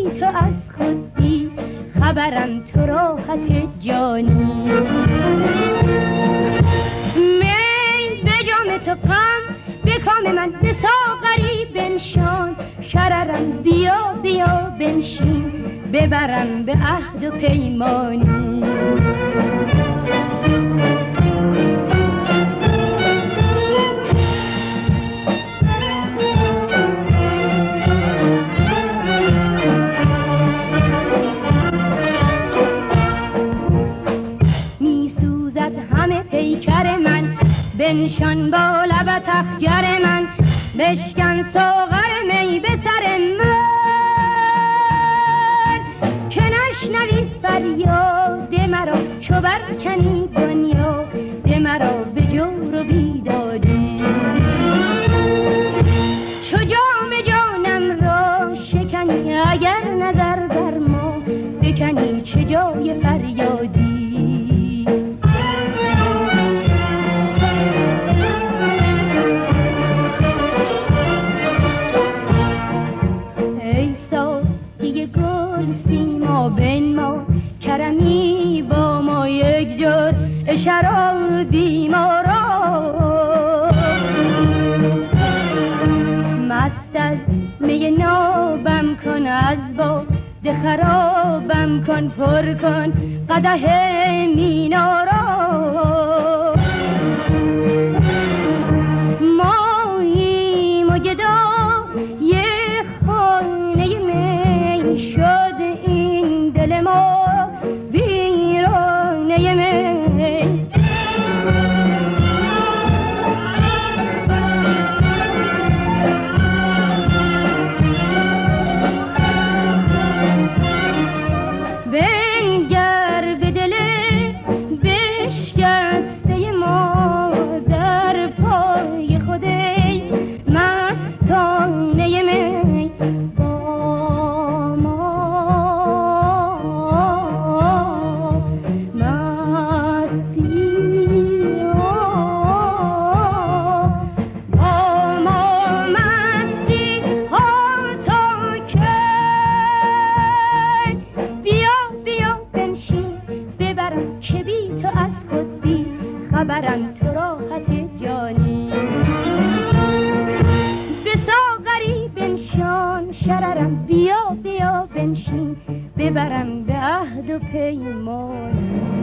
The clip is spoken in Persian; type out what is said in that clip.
بی تو از خود بی خبرم تو راحت جانی. می به جام تو غم به کام من به ساغری بنشان، شررم بیا بیا بنشین ببرم به عهد و پیمانی. پیکر من بنشان با لبت اخگر من، بشکن ساغر می به سر من که نشنوی فریاد مرا چو برکنی دنیا ده مرا به جور و بیدادی. چو جام جانم را شکنی اگر نظر در ما فکنی چه جای فریادی. بنما کرمی با ما یک جور شرابی ما را، مست از می نابم کن از با ده خرابم کن پر کن قدح مینا را. ماییم و گدا یه خانه می شد دل ما ویرانه می. بنگر به دل بشکسته ما در پای خود مستانه می. خبرم تو راحت جانی. به ساغری بنشان شررم بیا بیا بنشین ببرم به عهد و پیمان.